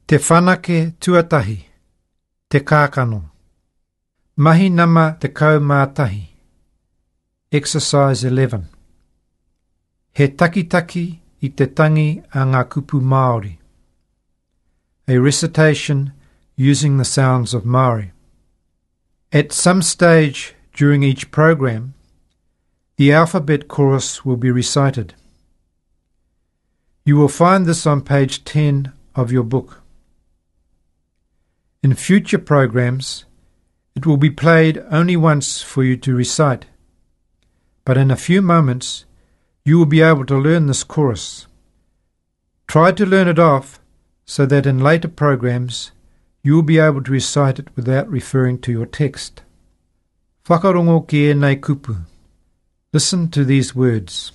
Te whanake tuatahi, te kākano. Mahi nama te kaumātahi. Exercise 11. He takitaki I te tangi a ngā kupu Māori. A recitation using the sounds of Māori. At some stage during each program, the alphabet chorus will be recited. You will find this on page 10 of your book. In future programs, it will be played only once for you to recite, but in a few moments you will be able to learn this chorus. Try to learn it off so that in later programs you will be able to recite it without referring to your text. Whakarongo ki ēnei kupu. Listen to these words.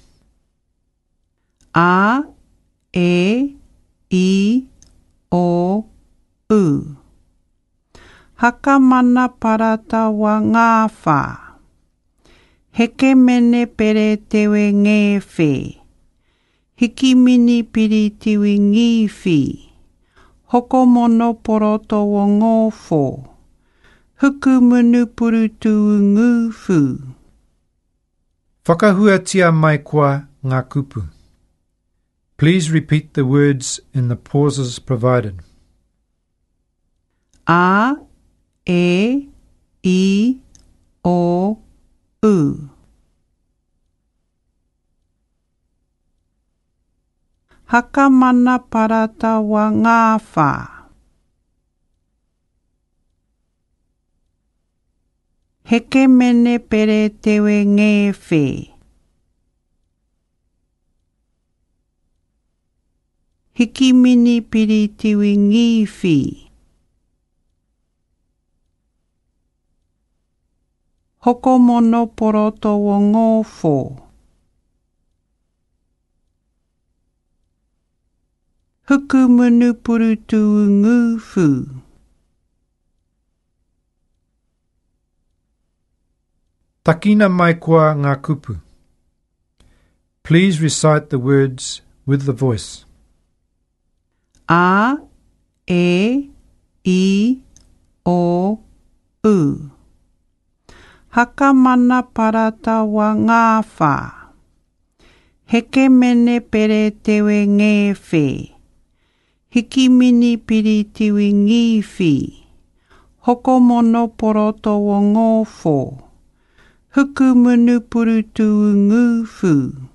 A, E, I, O, U. Haka mana parata wa ngā whā. Heke mene pere tewe ngē whē. Hiki mini piri tiwi ngī whi. Hoko mono poroto o ngō whō. Huku munu purutu ngū whū. Whakahuatia mai koa ngā kupu. Please repeat the words in the pauses provided. A, E, I, O, U. Haka mana parata wa ngā whā. Heke mene pere tewe ngē whē. Hiki mini piri tiwi ngī whi. Hoko mono poroto o ngō whō. Huku munu purutu ngū whū. Takina mai koa ngā kupu. Please recite the words with the voice. A, E, I, O, U. Haka mana parata wa ngā whā. Heke mene pere tewe ngē whē. Hiki mini piri tiwi ngī whi. Hoko mono poroto o ngō whō. Huku munu purutu ngū whū.